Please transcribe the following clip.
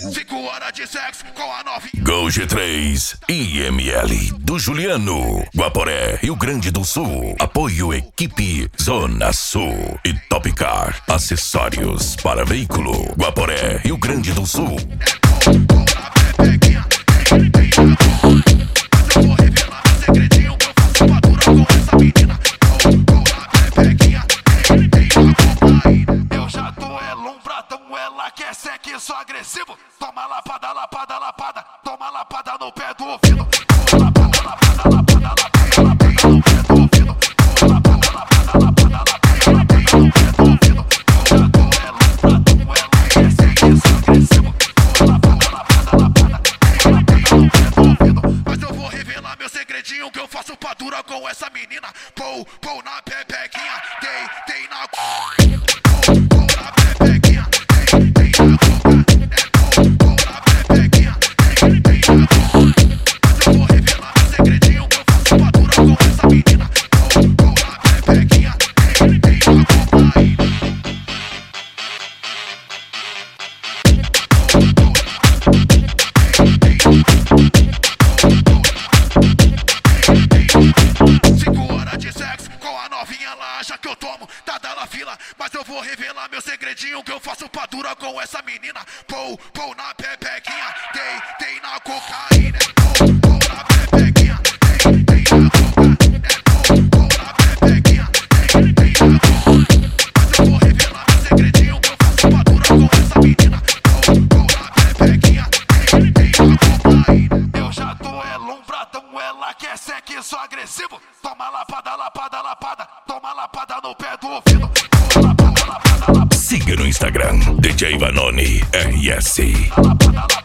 5 horas de sexo com a novinha. Gol G3 IML do Juliano, Guaporé, Rio Grande do Sul. Apoio equipe Zona Sul e Top Car, acessórios para veículo, Guaporé, Rio Grande do Sul. Eu já tô lombradão, ela quer sexo agressivo. Toma lapada, lapada, lapada, toma lapada no pé do ouvido. Lapada, lapada, lapada, lapada, lapada no pé do ouvido. Lapada, lapada, lapada, lapada, lapada no pé do ouvido. Eu já tô lombradão, ela quer sexo agressivo. Lapada, lapada, lapada, lapada no pé do ouvido. Mas eu vou revelar meu segredinho que eu faço pra dura com essa menina. Pou, pou na pepequinha, dei na que eu tomo, tá dando fila. Mas eu vou revelar meu segredinho que eu faço pra dura com essa menina. Pou, pou na pepequinha, dei na cocaína. Pou, pou na pepequinha, dei na cocaína. Pou, pou na pepequinha, dei na cocaína. Mas eu vou revelar meu segredinho que eu faço pra dura com essa menina. Pou, pou na pepequinha, dei na cocaína. Eu já tô lombradão, ela quer sexo agressivo. Toma lapada, lapada, lapada, toma lapada no pé do ouvido. Lapada, lapada, lapada. Siga no Instagram DJ Vanoni RS. Lapada, lapada.